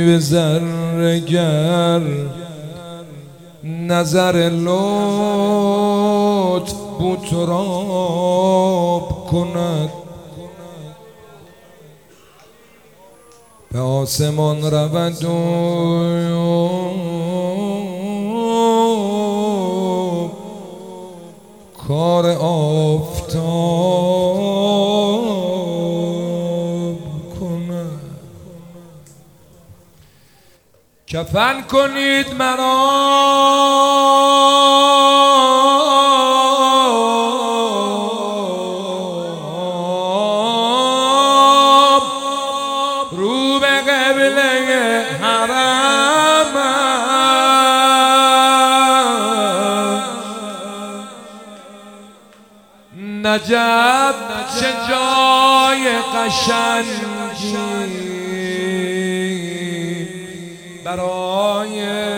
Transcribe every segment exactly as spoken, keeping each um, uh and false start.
به ذره‌گر نظر لطف بوتراب کند، به آسمان رود و کار آفتاب کند. کفن کنید مرا رو به قبله حرم، نجف چه جای قشنگی برای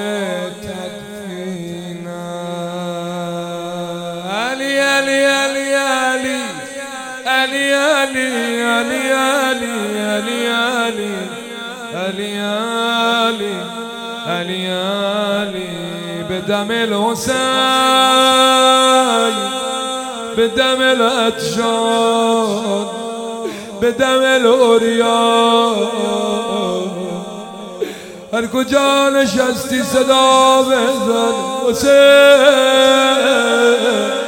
تدفین. علی علی علی علی علی علی علی علی علی علی علی علی علی علی به دم الحسین، به دم العطشان، به دم الاوریا، هر کجا نشستی صدا بزن حسین.